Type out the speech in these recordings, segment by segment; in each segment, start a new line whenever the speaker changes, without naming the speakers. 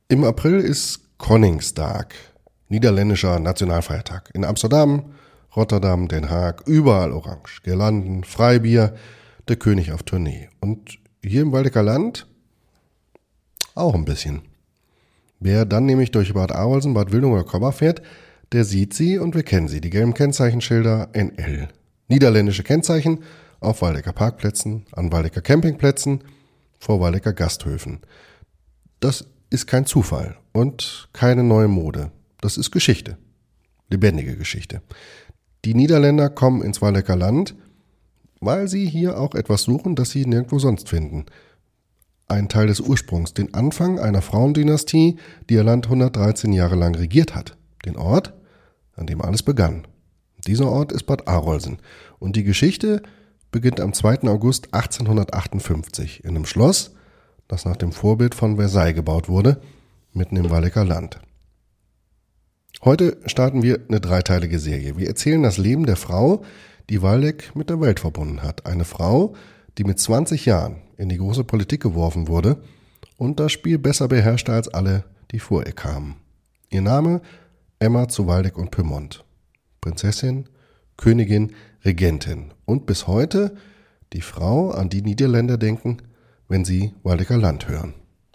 Im April ist Koningsdag, niederländischer Nationalfeiertag. In Amsterdam, Rotterdam, Den Haag, überall orange. Girlanden, Freibier, der König auf Tournee. Und hier im Waldecker Land auch ein bisschen. Wer dann nämlich durch Bad Arolsen, Bad Wildung oder Korbach fährt, der sieht sie und wir kennen sie. Die gelben Kennzeichenschilder NL. Niederländische Kennzeichen auf Waldecker Parkplätzen, an Waldecker Campingplätzen, vor Waldecker Gasthöfen. Das ist kein Zufall und keine neue Mode. Das ist Geschichte. Lebendige Geschichte. Die Niederländer kommen ins Waldecker Land, weil sie hier auch etwas suchen, das sie nirgendwo sonst finden. Ein Teil des Ursprungs, den Anfang einer Frauendynastie, die ihr Land 113 Jahre lang regiert hat. Den Ort, an dem alles begann. Dieser Ort ist Bad Arolsen. Und die Geschichte beginnt am 2. August 1858 in einem Schloss, das nach dem Vorbild von Versailles gebaut wurde, mitten im Waldecker Land. Heute starten wir eine dreiteilige Serie. Wir erzählen das Leben der Frau, die Waldeck mit der Welt verbunden hat. Eine Frau, die mit 20 Jahren in die große Politik geworfen wurde und das Spiel besser beherrschte als alle, die vor ihr kamen. Ihr Name Emma zu Waldeck und Pyrmont. Prinzessin, Königin, Regentin und bis heute die Frau, an die Niederländer denken, wenn sie Waldecker Land hören.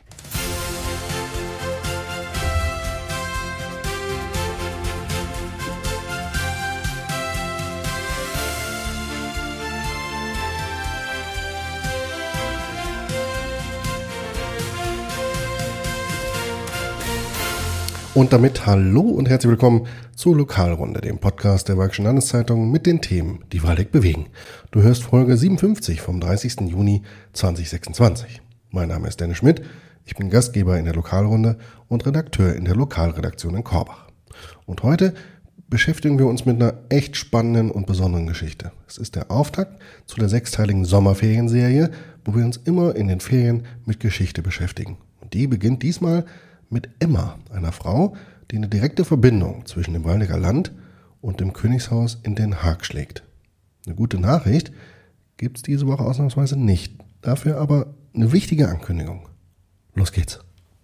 Und damit hallo und herzlich willkommen zur Lokalrunde, dem Podcast der Waldeckischen Landeszeitung mit den Themen, die Waldeck bewegen. Du hörst Folge 57 vom 30. Juni 2026. Mein Name ist Dennis Schmidt, ich bin Gastgeber in der Lokalrunde und Redakteur in der Lokalredaktion in Korbach. Und heute beschäftigen wir uns mit einer echt spannenden und besonderen Geschichte. Es ist der Auftakt zu der 6-teiligen Sommerferienserie, wo wir uns immer in den Ferien mit Geschichte beschäftigen. Und die beginnt diesmal mit Emma, einer Frau, die eine direkte Verbindung zwischen dem Waldecker Land und dem Königshaus in Den Haag schlägt. Eine gute Nachricht gibt es diese Woche ausnahmsweise nicht. Dafür aber eine wichtige Ankündigung. Los geht's.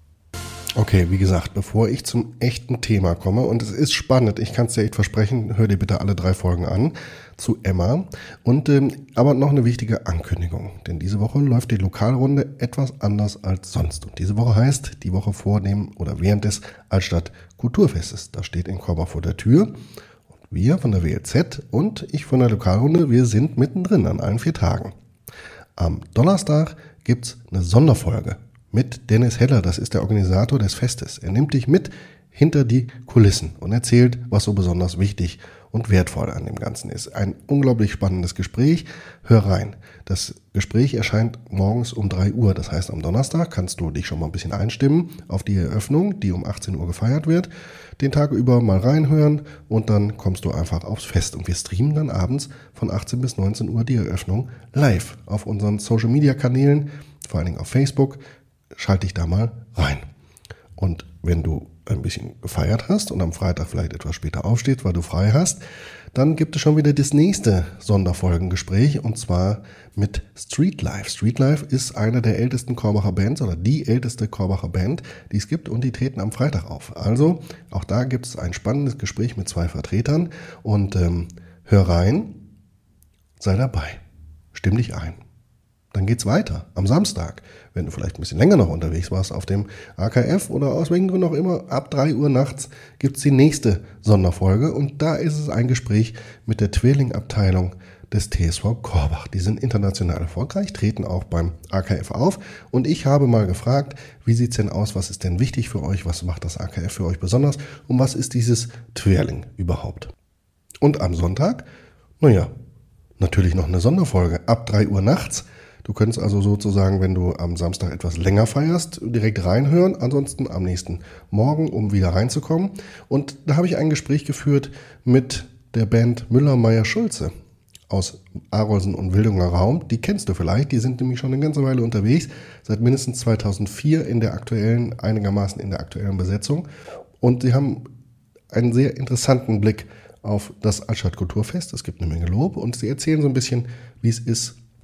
Okay, wie gesagt, bevor ich zum echten Thema komme, und es ist spannend, ich kann es dir echt versprechen, hör dir bitte alle 3 Folgen an zu Emma. Und aber noch eine wichtige Ankündigung, denn diese Woche läuft die Lokalrunde etwas anders als sonst. Und diese Woche heißt die Woche vor dem oder während des Altstadt Kulturfestes. Das steht in Korbach vor der Tür. Und wir von der WLZ und ich von der Lokalrunde, wir sind mittendrin an allen 4 Tagen. Am Donnerstag gibt's eine Sonderfolge mit Dennis Heller, das ist der Organisator des Festes. Er nimmt dich mit hinter die Kulissen und erzählt, was so besonders wichtig und wertvoll an dem Ganzen ist. Ein unglaublich spannendes Gespräch. Hör rein. Das Gespräch erscheint morgens um 3 Uhr. Das heißt, am Donnerstag kannst du dich schon mal ein bisschen einstimmen auf die Eröffnung, die um 18 Uhr gefeiert wird. Den Tag über mal reinhören und dann kommst du einfach aufs Fest. Und wir streamen dann abends von 18 bis 19 Uhr die Eröffnung live auf unseren Social-Media-Kanälen, vor allen Dingen auf Facebook. Schalte dich da mal rein. Und wenn du ein bisschen gefeiert hast und am Freitag vielleicht etwas später aufstehst, weil du frei hast, dann gibt es schon wieder das nächste Sonderfolgengespräch und zwar mit Streetlife. Streetlife ist eine der ältesten Korbacher Bands oder die älteste Korbacher Band, die es gibt und die treten am Freitag auf. Also auch da gibt es ein spannendes Gespräch mit 2 Vertretern und hör rein, sei dabei, stimm dich ein. Dann geht's weiter am Samstag, wenn du vielleicht ein bisschen länger noch unterwegs warst auf dem AKF oder aus welchen Gründen auch immer, ab 3 Uhr nachts gibt's die nächste Sonderfolge und da ist es ein Gespräch mit der Twirling-Abteilung des TSV Korbach. Die sind international erfolgreich, treten auch beim AKF auf und ich habe mal gefragt, wie sieht's denn aus, was ist denn wichtig für euch, was macht das AKF für euch besonders und was ist dieses Twirling überhaupt? Und am Sonntag, natürlich noch eine Sonderfolge ab 3 Uhr nachts. Du könntest also sozusagen, wenn du am Samstag etwas länger feierst, direkt reinhören, ansonsten am nächsten Morgen, um wieder reinzukommen. Und da habe ich ein Gespräch geführt mit der Band Müller-Meyer-Schulze aus Arolsen und Wildunger Raum. Die kennst du vielleicht, die sind nämlich schon eine ganze Weile unterwegs, seit mindestens 2004 einigermaßen in der aktuellen Besetzung. Und sie haben einen sehr interessanten Blick auf das Altstadt Kulturfest. Es gibt eine Menge Lob und sie erzählen so ein bisschen, wie es ist,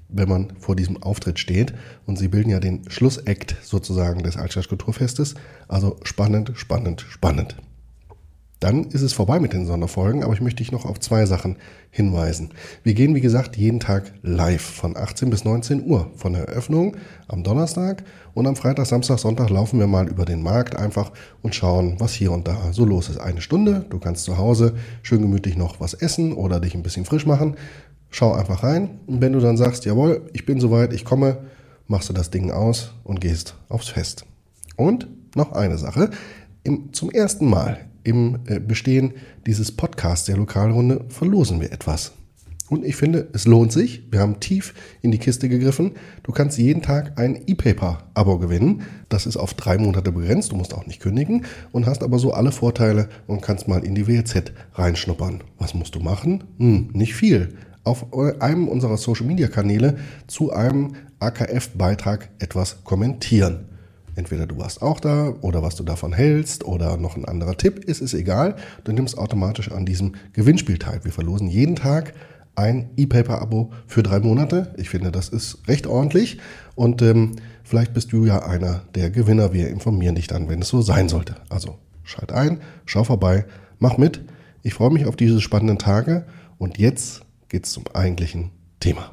wenn man vor diesem Auftritt steht. Und sie bilden ja den Schlussakt sozusagen des Altstadt Kulturfestes. Also spannend, spannend, spannend. Dann ist es vorbei mit den Sonderfolgen, aber ich möchte dich noch auf 2 Sachen hinweisen. Wir gehen, wie gesagt, jeden Tag live von 18 bis 19 Uhr. Von der Eröffnung am Donnerstag und am Freitag, Samstag, Sonntag laufen wir mal über den Markt einfach und schauen, was hier und da so los ist. 1 Stunde, du kannst zu Hause schön gemütlich noch was essen oder dich ein bisschen frisch machen. Schau einfach rein und wenn du dann sagst, jawohl, ich bin soweit, ich komme, machst du das Ding aus und gehst aufs Fest. Und noch eine Sache, zum ersten Mal im Bestehen dieses Podcasts der Lokalrunde verlosen wir etwas. Und ich finde, es lohnt sich. Wir haben tief in die Kiste gegriffen. Du kannst jeden Tag ein E-Paper-Abo gewinnen. Das ist auf 3 Monate begrenzt. Du musst auch nicht kündigen und hast aber so alle Vorteile und kannst mal in die WLZ reinschnuppern. Was musst du machen? Nicht viel. Auf einem unserer Social-Media-Kanäle zu einem AKF-Beitrag etwas kommentieren. Entweder du warst auch da oder was du davon hältst oder noch ein anderer Tipp, ist es egal. Du nimmst automatisch an diesem Gewinnspiel teil. Wir verlosen jeden Tag ein E-Paper-Abo für 3 Monate. Ich finde, das ist recht ordentlich und vielleicht bist du ja einer der Gewinner. Wir informieren dich dann, wenn es so sein sollte. Also schalt ein, schau vorbei, mach mit. Ich freue mich auf diese spannenden Tage und jetzt geht's zum eigentlichen Thema.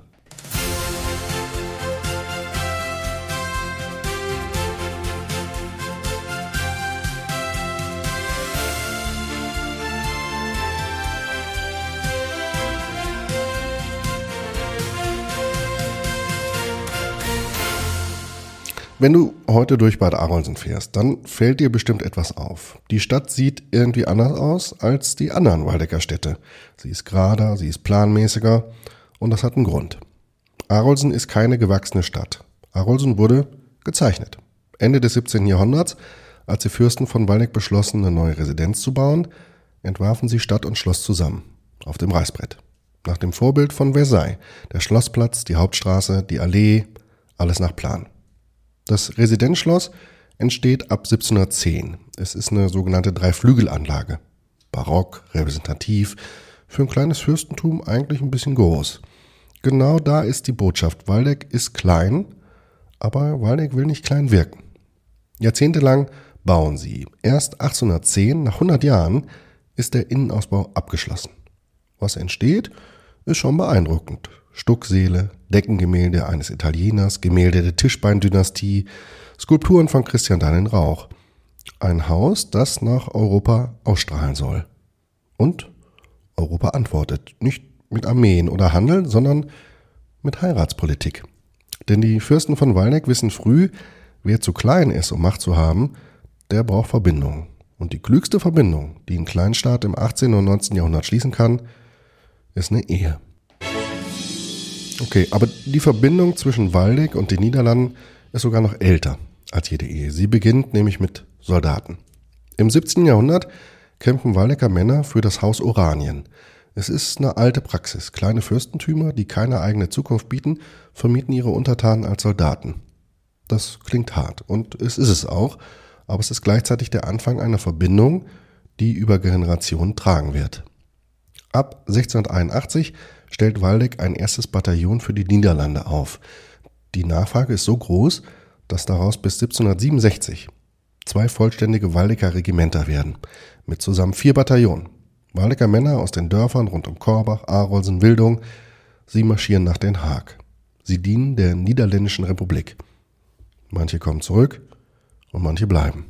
Wenn du heute durch Bad Arolsen fährst, dann fällt dir bestimmt etwas auf. Die Stadt sieht irgendwie anders aus als die anderen Waldecker Städte. Sie ist gerader, sie ist planmäßiger und das hat einen Grund. Arolsen ist keine gewachsene Stadt. Arolsen wurde gezeichnet. Ende des 17. Jahrhunderts, als die Fürsten von Waldeck beschlossen, eine neue Residenz zu bauen, entwarfen sie Stadt und Schloss zusammen, auf dem Reißbrett. Nach dem Vorbild von Versailles, der Schlossplatz, die Hauptstraße, die Allee, alles nach Plan. Das Residenzschloss entsteht ab 1710. Es ist eine sogenannte Dreiflügelanlage. Barock, repräsentativ, für ein kleines Fürstentum eigentlich ein bisschen groß. Genau da ist die Botschaft. Waldeck ist klein, aber Waldeck will nicht klein wirken. Jahrzehntelang bauen sie. Erst 1810, nach 100 Jahren, ist der Innenausbau abgeschlossen. Was entsteht, ist schon beeindruckend. Stucksäle, Deckengemälde eines Italieners, Gemälde der Tischbein-Dynastie, Skulpturen von Christian Daniel Rauch. Ein Haus, das nach Europa ausstrahlen soll. Und Europa antwortet. Nicht mit Armeen oder Handel, sondern mit Heiratspolitik. Denn die Fürsten von Waldeck wissen früh, wer zu klein ist, um Macht zu haben, der braucht Verbindung. Und die klügste Verbindung, die ein Kleinstaat im 18. und 19. Jahrhundert schließen kann, ist eine Ehe. Okay, aber die Verbindung zwischen Waldeck und den Niederlanden ist sogar noch älter als jede Ehe. Sie beginnt nämlich mit Soldaten. Im 17. Jahrhundert kämpfen Waldecker Männer für das Haus Oranien. Es ist eine alte Praxis. Kleine Fürstentümer, die keine eigene Zukunft bieten, vermieten ihre Untertanen als Soldaten. Das klingt hart und es ist es auch, aber es ist gleichzeitig der Anfang einer Verbindung, die über Generationen tragen wird. Ab 1681 stellt Waldeck ein erstes Bataillon für die Niederlande auf. Die Nachfrage ist so groß, dass daraus bis 1767 2 vollständige Waldecker Regimenter werden, mit zusammen 4 Bataillonen. Waldecker Männer aus den Dörfern rund um Korbach, Arolsen, Wildung, sie marschieren nach Den Haag. Sie dienen der Niederländischen Republik. Manche kommen zurück und manche bleiben.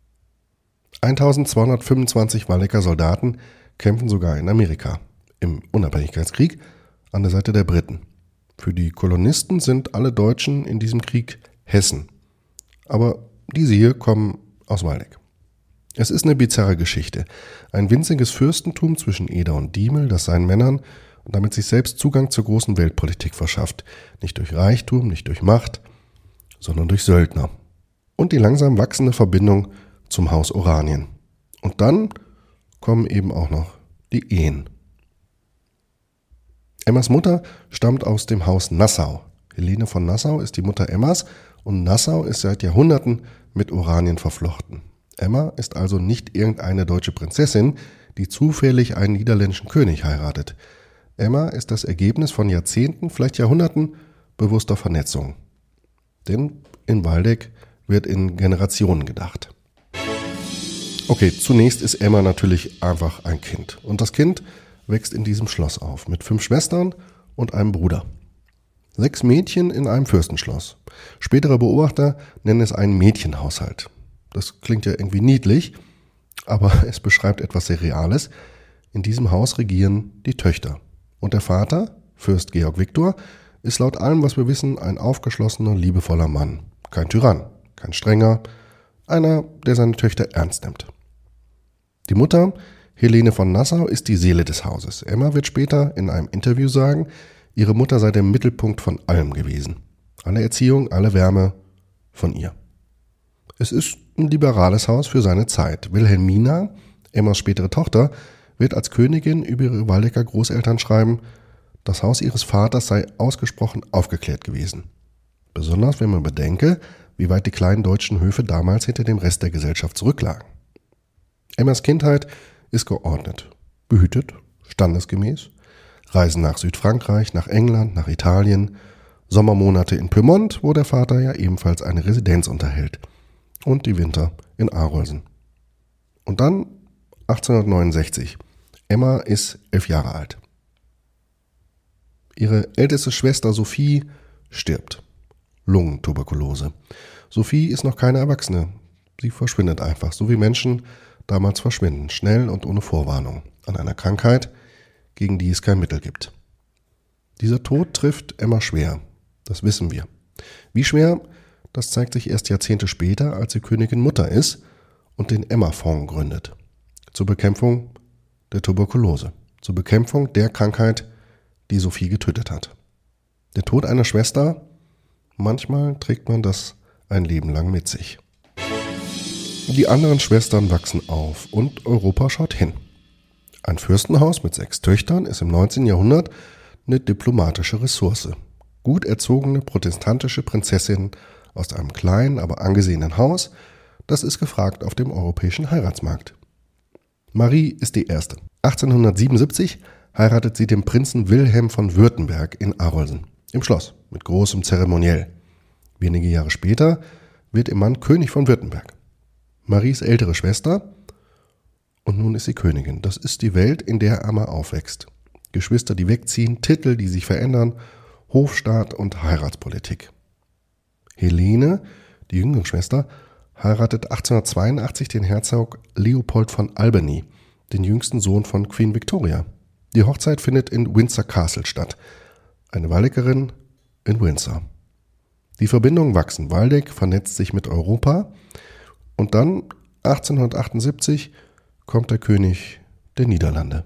1225 Waldecker Soldaten kämpfen sogar in Amerika, im Unabhängigkeitskrieg, an der Seite der Briten. Für die Kolonisten sind alle Deutschen in diesem Krieg Hessen. Aber diese hier kommen aus Waldeck. Es ist eine bizarre Geschichte. Ein winziges Fürstentum zwischen Eder und Diemel, das seinen Männern und damit sich selbst Zugang zur großen Weltpolitik verschafft. Nicht durch Reichtum, nicht durch Macht, sondern durch Söldner. Und die langsam wachsende Verbindung zum Haus Oranien. Und dann kommen eben auch noch die Ehen. Emmas Mutter stammt aus dem Haus Nassau. Helene von Nassau ist die Mutter Emmas und Nassau ist seit Jahrhunderten mit Oranien verflochten. Emma ist also nicht irgendeine deutsche Prinzessin, die zufällig einen niederländischen König heiratet. Emma ist das Ergebnis von Jahrzehnten, vielleicht Jahrhunderten bewusster Vernetzung. Denn in Waldeck wird in Generationen gedacht. Okay, zunächst ist Emma natürlich einfach ein Kind. Und das Kind wächst in diesem Schloss auf mit 5 Schwestern und einem Bruder. 6 Mädchen in einem Fürstenschloss. Spätere Beobachter nennen es einen Mädchenhaushalt. Das klingt ja irgendwie niedlich, aber es beschreibt etwas sehr Reales. In diesem Haus regieren die Töchter. Und der Vater, Fürst Georg Viktor, ist laut allem, was wir wissen, ein aufgeschlossener, liebevoller Mann. Kein Tyrann, kein strenger, einer, der seine Töchter ernst nimmt. Die Mutter, Helene von Nassau, ist die Seele des Hauses. Emma wird später in einem Interview sagen, ihre Mutter sei der Mittelpunkt von allem gewesen. Alle Erziehung, alle Wärme von ihr. Es ist ein liberales Haus für seine Zeit. Wilhelmina, Emmas spätere Tochter, wird als Königin über ihre Waldecker Großeltern schreiben, das Haus ihres Vaters sei ausgesprochen aufgeklärt gewesen. Besonders wenn man bedenke, wie weit die kleinen deutschen Höfe damals hinter dem Rest der Gesellschaft zurücklagen. Emmas Kindheit ist geordnet, behütet, standesgemäß. Reisen nach Südfrankreich, nach England, nach Italien, Sommermonate in Piemont, wo der Vater ja ebenfalls eine Residenz unterhält, und die Winter in Arolsen. Und dann 1869. Emma ist 11 Jahre alt. Ihre älteste Schwester Sophie stirbt. Lungentuberkulose. Sophie ist noch keine Erwachsene. Sie verschwindet einfach, so wie Menschen damals verschwinden, schnell und ohne Vorwarnung, an einer Krankheit, gegen die es kein Mittel gibt. Dieser Tod trifft Emma schwer, das wissen wir. Wie schwer, das zeigt sich erst Jahrzehnte später, als sie Königin Mutter ist und den Emma-Fonds gründet. Zur Bekämpfung der Tuberkulose, zur Bekämpfung der Krankheit, die Sophie getötet hat. Der Tod einer Schwester, manchmal trägt man das ein Leben lang mit sich. Die anderen Schwestern wachsen auf und Europa schaut hin. Ein Fürstenhaus mit 6 Töchtern ist im 19. Jahrhundert eine diplomatische Ressource. Gut erzogene protestantische Prinzessinnen aus einem kleinen, aber angesehenen Haus, das ist gefragt auf dem europäischen Heiratsmarkt. Marie ist die erste. 1877 heiratet sie den Prinzen Wilhelm von Württemberg in Arolsen, im Schloss, mit großem Zeremoniell. Wenige Jahre später wird ihr Mann König von Württemberg. Maries ältere Schwester, und nun ist sie Königin. Das ist die Welt, in der Emma aufwächst. Geschwister, die wegziehen, Titel, die sich verändern, Hofstaat und Heiratspolitik. Helene, die jüngere Schwester, heiratet 1882 den Herzog Leopold von Albany, den jüngsten Sohn von Queen Victoria. Die Hochzeit findet in Windsor Castle statt. Eine Waldeckerin in Windsor. Die Verbindungen wachsen. Waldeck vernetzt sich mit Europa. Und dann, 1878, kommt der König der Niederlande.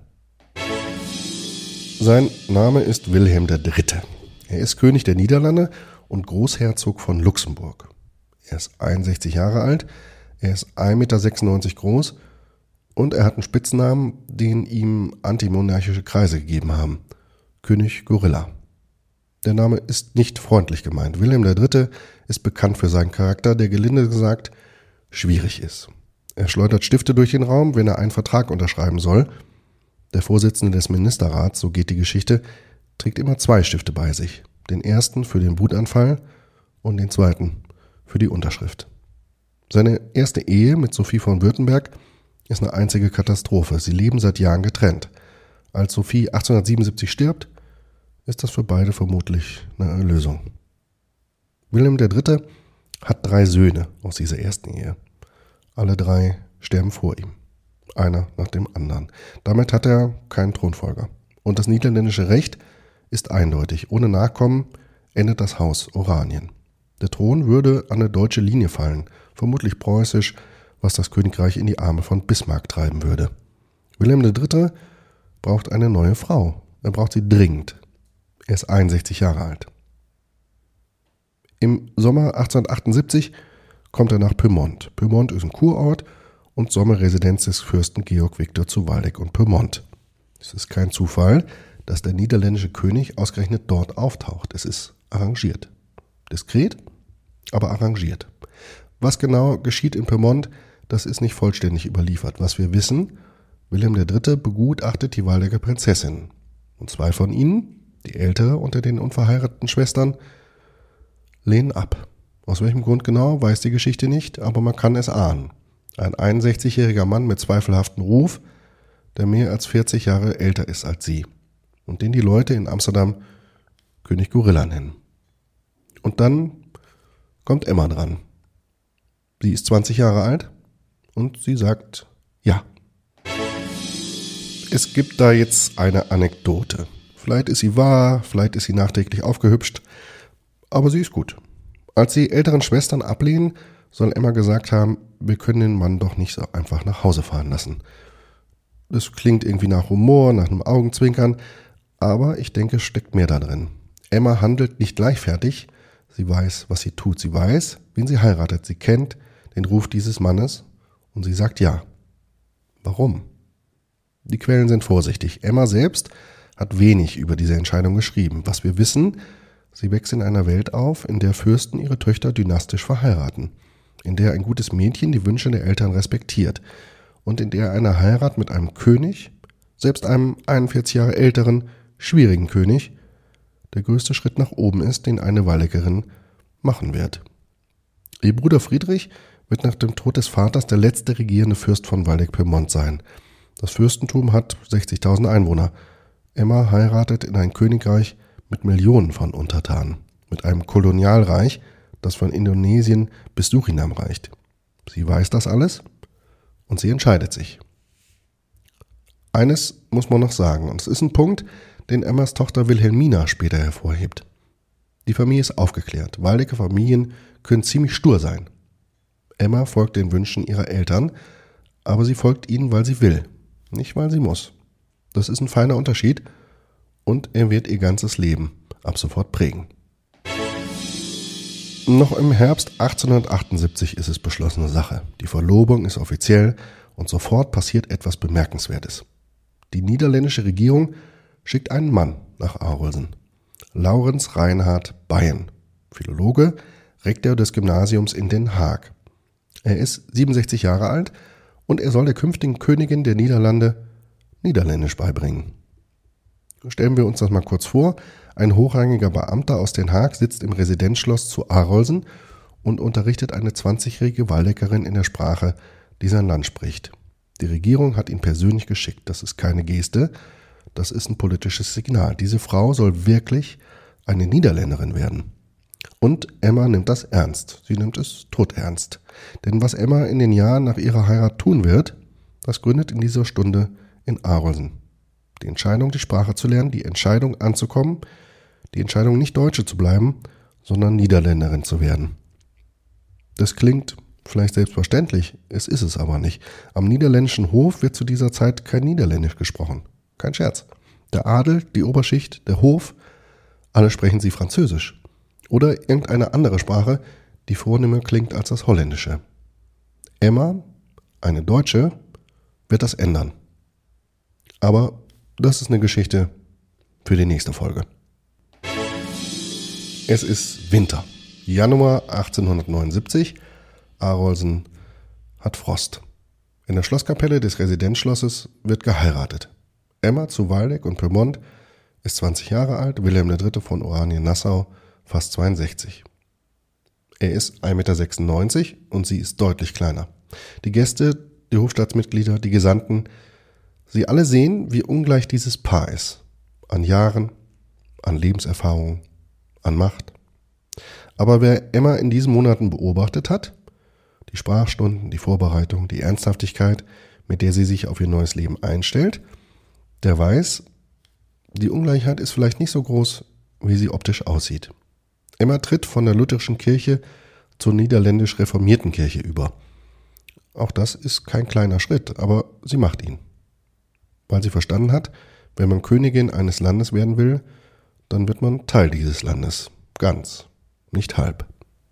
Sein Name ist Wilhelm III. Er ist König der Niederlande und Großherzog von Luxemburg. Er ist 61 Jahre alt, er ist 1,96 Meter groß und er hat einen Spitznamen, den ihm antimonarchische Kreise gegeben haben. König Gorilla. Der Name ist nicht freundlich gemeint. Wilhelm III. ist bekannt für seinen Charakter, der gelinde gesagt schwierig ist. Er schleudert Stifte durch den Raum, wenn er einen Vertrag unterschreiben soll. Der Vorsitzende des Ministerrats, so geht die Geschichte, trägt immer 2 Stifte bei sich. Den ersten für den Wutanfall und den zweiten für die Unterschrift. Seine erste Ehe mit Sophie von Württemberg ist eine einzige Katastrophe. Sie leben seit Jahren getrennt. Als Sophie 1877 stirbt, ist das für beide vermutlich eine Erlösung. Wilhelm III. Hat 3 Söhne aus dieser ersten Ehe. Alle 3 sterben vor ihm. Einer nach dem anderen. Damit hat er keinen Thronfolger. Und das niederländische Recht ist eindeutig. Ohne Nachkommen endet das Haus Oranien. Der Thron würde an eine deutsche Linie fallen, vermutlich preußisch, was das Königreich in die Arme von Bismarck treiben würde. Wilhelm III. Braucht eine neue Frau. Er braucht sie dringend. Er ist 61 Jahre alt. Im Sommer 1878 kommt er nach Piemont. Piemont ist ein Kurort und Sommerresidenz des Fürsten Georg Viktor zu Waldeck und Piemont. Es ist kein Zufall, dass der niederländische König ausgerechnet dort auftaucht. Es ist arrangiert. Diskret, aber arrangiert. Was genau geschieht in Piemont, das ist nicht vollständig überliefert. Was wir wissen, Wilhelm III. Begutachtet die Waldecker Prinzessinnen. Und 2 von ihnen, die ältere unter den unverheirateten Schwestern, lehnen ab. Aus welchem Grund genau, weiß die Geschichte nicht, aber man kann es ahnen. Ein 61-jähriger Mann mit zweifelhaftem Ruf, der mehr als 40 Jahre älter ist als sie und den die Leute in Amsterdam König Gorilla nennen. Und dann kommt Emma dran. Sie ist 20 Jahre alt und sie sagt ja. Es gibt da jetzt eine Anekdote. Vielleicht ist sie wahr, vielleicht ist sie nachträglich aufgehübscht, aber sie ist gut. Als die älteren Schwestern ablehnen, soll Emma gesagt haben, wir können den Mann doch nicht so einfach nach Hause fahren lassen. Das klingt irgendwie nach Humor, nach einem Augenzwinkern, aber ich denke, es steckt mehr da drin. Emma handelt nicht leichtfertig, sie weiß, was sie tut, sie weiß, wen sie heiratet, sie kennt den Ruf dieses Mannes und sie sagt ja. Warum? Die Quellen sind vorsichtig. Emma selbst hat wenig über diese Entscheidung geschrieben. Was wir wissen, sie wächst in einer Welt auf, in der Fürsten ihre Töchter dynastisch verheiraten, in der ein gutes Mädchen die Wünsche der Eltern respektiert und in der eine Heirat mit einem König, selbst einem 41 Jahre älteren, schwierigen König, der größte Schritt nach oben ist, den eine Waldekerin machen wird. Ihr Bruder Friedrich wird nach dem Tod des Vaters der letzte regierende Fürst von Waldeck-Pyrmont sein. Das Fürstentum hat 60.000 Einwohner. Emma heiratet in ein Königreich mit Millionen von Untertanen, mit einem Kolonialreich, das von Indonesien bis Surinam reicht. Sie weiß das alles und sie entscheidet sich. Eines muss man noch sagen, und es ist ein Punkt, den Emmas Tochter Wilhelmina später hervorhebt. Die Familie ist aufgeklärt. Waldecker Familien können ziemlich stur sein. Emma folgt den Wünschen ihrer Eltern, aber sie folgt ihnen, weil sie will, nicht weil sie muss. Das ist ein feiner Unterschied und er wird ihr ganzes Leben ab sofort prägen. Noch im Herbst 1878 ist es beschlossene Sache. Die Verlobung ist offiziell und sofort passiert etwas Bemerkenswertes. Die niederländische Regierung schickt einen Mann nach Arolsen. Laurens Reinhard Beyen, Philologe, Rektor des Gymnasiums in Den Haag. Er ist 67 Jahre alt und er soll der künftigen Königin der Niederlande Niederländisch beibringen. Stellen wir uns das mal kurz vor. Ein hochrangiger Beamter aus Den Haag sitzt im Residenzschloss zu Arolsen und unterrichtet eine 20-jährige Waldeckerin in der Sprache, die sein Land spricht. Die Regierung hat ihn persönlich geschickt. Das ist keine Geste, das ist ein politisches Signal. Diese Frau soll wirklich eine Niederländerin werden. Und Emma nimmt das ernst. Sie nimmt es todernst. Denn was Emma in den Jahren nach ihrer Heirat tun wird, das gründet in dieser Stunde in Arolsen. Die Entscheidung, die Sprache zu lernen, die Entscheidung anzukommen, die Entscheidung, nicht Deutsche zu bleiben, sondern Niederländerin zu werden. Das klingt vielleicht selbstverständlich, es ist es aber nicht. Am niederländischen Hof wird zu dieser Zeit kein Niederländisch gesprochen. Kein Scherz. Der Adel, die Oberschicht, der Hof, alle sprechen sie Französisch. Oder irgendeine andere Sprache, die vornehmer klingt als das Holländische. Emma, eine Deutsche, wird das ändern. Aber das ist eine Geschichte für die nächste Folge. Es ist Winter. Januar 1879. Arolsen hat Frost. In der Schlosskapelle des Residenzschlosses wird geheiratet. Emma zu Waldeck und Pyrmont ist 20 Jahre alt, Wilhelm III. Von Oranien-Nassau fast 62. Er ist 1,96 Meter und sie ist deutlich kleiner. Die Gäste, die Hofstaatsmitglieder, die Gesandten, sie alle sehen, wie ungleich dieses Paar ist. An Jahren, an Lebenserfahrung, an Macht. Aber wer Emma in diesen Monaten beobachtet hat, die Sprachstunden, die Vorbereitung, die Ernsthaftigkeit, mit der sie sich auf ihr neues Leben einstellt, der weiß, die Ungleichheit ist vielleicht nicht so groß, wie sie optisch aussieht. Emma tritt von der lutherischen Kirche zur niederländisch reformierten Kirche über. Auch das ist kein kleiner Schritt, aber sie macht ihn. Weil sie verstanden hat, wenn man Königin eines Landes werden will, dann wird man Teil dieses Landes. Ganz, nicht halb.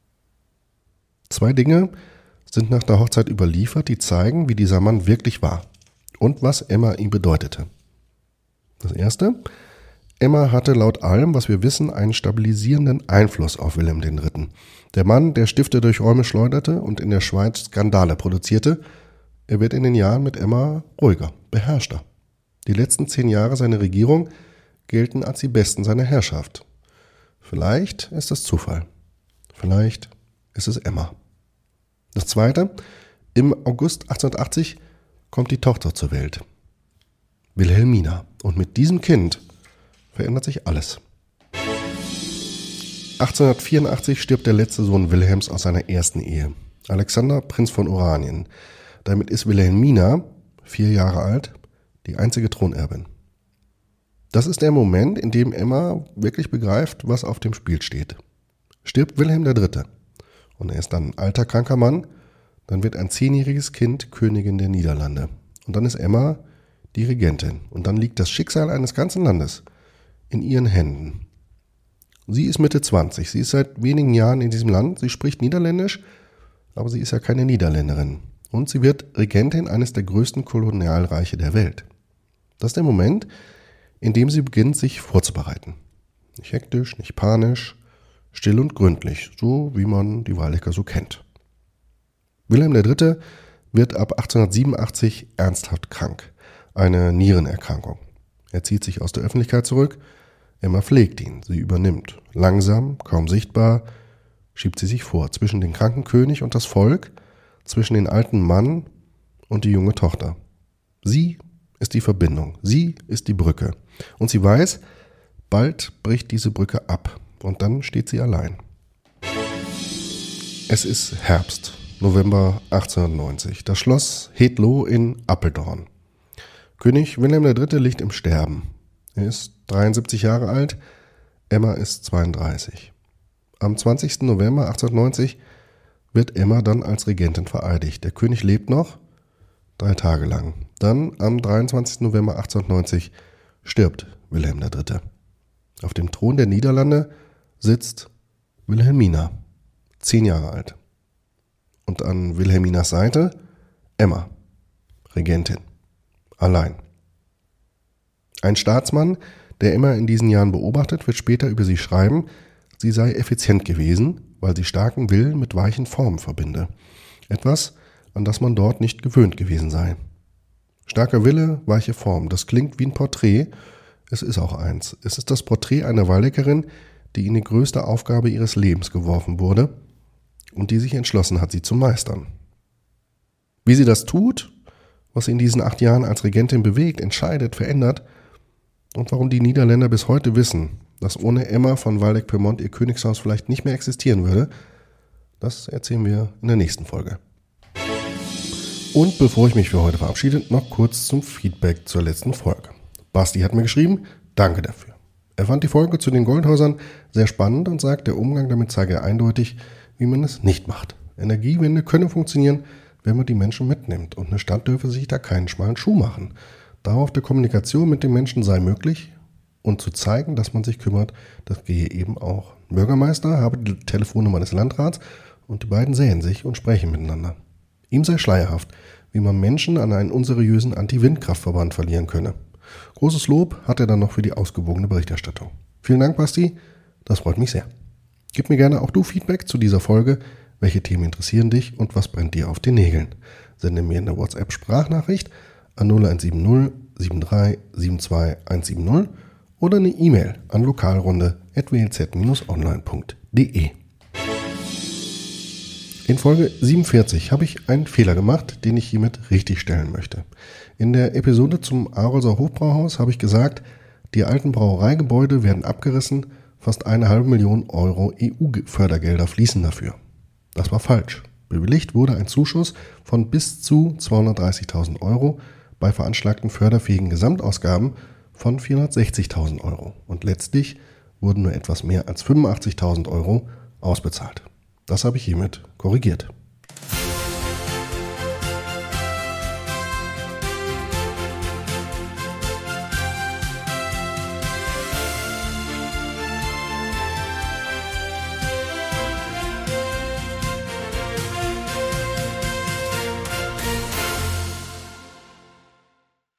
2 Dinge sind nach der Hochzeit überliefert, die zeigen, wie dieser Mann wirklich war und was Emma ihm bedeutete. Das erste: Emma hatte laut allem, was wir wissen, einen stabilisierenden Einfluss auf Wilhelm III. Der Mann, der Stifte durch Räume schleuderte und in der Schweiz Skandale produzierte, er wird in den Jahren mit Emma ruhiger, beherrschter. Die letzten 10 Jahre seiner Regierung gelten als die besten seiner Herrschaft. Vielleicht ist das Zufall. Vielleicht ist es Emma. Das zweite, im August 1880 kommt die Tochter zur Welt. Wilhelmina. Und mit diesem Kind verändert sich alles. 1884 stirbt der letzte Sohn Wilhelms aus seiner ersten Ehe. Alexander, Prinz von Oranien. Damit ist Wilhelmina, 4 Jahre alt, die einzige Thronerbin. Das ist der Moment, in dem Emma wirklich begreift, was auf dem Spiel steht. Stirbt Wilhelm III. und er ist dann ein alter, kranker Mann, dann wird ein 10-jähriges Kind Königin der Niederlande. Und dann ist Emma die Regentin. Und dann liegt das Schicksal eines ganzen Landes in ihren Händen. Sie ist Mitte 20. Sie ist seit wenigen Jahren in diesem Land. Sie spricht Niederländisch, aber sie ist ja keine Niederländerin. Und sie wird Regentin eines der größten Kolonialreiche der Welt. Das ist der Moment, in dem sie beginnt, sich vorzubereiten. Nicht hektisch, nicht panisch, still und gründlich, so wie man die Waldecker so kennt. Wilhelm III. Wird ab 1887 ernsthaft krank. Eine Nierenerkrankung. Er zieht sich aus der Öffentlichkeit zurück. Emma pflegt ihn. Sie übernimmt. Langsam, kaum sichtbar, schiebt sie sich vor. Zwischen den kranken König und das Volk, zwischen den alten Mann und die junge Tochter. Sie ist die Verbindung. Sie ist die Brücke. Und sie weiß, bald bricht diese Brücke ab. Und dann steht sie allein. Es ist Herbst, November 1890. Das Schloss Hedlow in Apeldoorn. König Wilhelm III. Liegt im Sterben. Er ist 73 Jahre alt, Emma ist 32. Am 20. November 1890 wird Emma dann als Regentin vereidigt. Der König lebt noch 3 Tage lang. Dann am 23. November 1890 stirbt Wilhelm III. Auf dem Thron der Niederlande sitzt Wilhelmina, 10 Jahre alt. Und an Wilhelminas Seite Emma, Regentin, allein. Ein Staatsmann, der Emma in diesen Jahren beobachtet, wird später über sie schreiben, sie sei effizient gewesen, weil sie starken Willen mit weichen Formen verbinde. Etwas, an das man dort nicht gewöhnt gewesen sei. Starker Wille, weiche Form, das klingt wie ein Porträt, es ist auch eins. Es ist das Porträt einer Waldeckerin, die in die größte Aufgabe ihres Lebens geworfen wurde und die sich entschlossen hat, sie zu meistern. Wie sie das tut, was sie in diesen 8 Jahren als Regentin bewegt, entscheidet, verändert und warum die Niederländer bis heute wissen, dass ohne Emma von Waldeck-Pyrmont ihr Königshaus vielleicht nicht mehr existieren würde, das erzählen wir in der nächsten Folge. Und bevor ich mich für heute verabschiede, noch kurz zum Feedback zur letzten Folge. Basti hat mir geschrieben, danke dafür. Er fand die Folge zu den Goldhäusern sehr spannend und sagt, der Umgang damit zeige eindeutig, wie man es nicht macht. Energiewende könne funktionieren, wenn man die Menschen mitnimmt und eine Stadt dürfe sich da keinen schmalen Schuh machen. Dauerhafte Kommunikation mit den Menschen sei möglich und zu zeigen, dass man sich kümmert, das gehe eben auch. Bürgermeister habe die Telefonnummer des Landrats und die beiden sähen sich und sprechen miteinander. Ihm sei schleierhaft, wie man Menschen an einen unseriösen Anti-Windkraftverband verlieren könne. Großes Lob hat er dann noch für die ausgewogene Berichterstattung. Vielen Dank, Basti, das freut mich sehr. Gib mir gerne auch du Feedback zu dieser Folge. Welche Themen interessieren dich und was brennt dir auf den Nägeln? Sende mir eine WhatsApp-Sprachnachricht an 0170 73 72 170 oder eine E-Mail an lokalrunde@wlz-online.de. In Folge 47 habe ich einen Fehler gemacht, den ich hiermit richtigstellen möchte. In der Episode zum Arolser Hofbrauhaus habe ich gesagt, die alten Brauereigebäude werden abgerissen, fast 1,5 Million Euro EU-Fördergelder fließen dafür. Das war falsch. Bewilligt wurde ein Zuschuss von bis zu 230.000 Euro bei veranschlagten förderfähigen Gesamtausgaben von 460.000 Euro. Und letztlich wurden nur etwas mehr als 85.000 Euro ausbezahlt. Das habe ich hiermit korrigiert.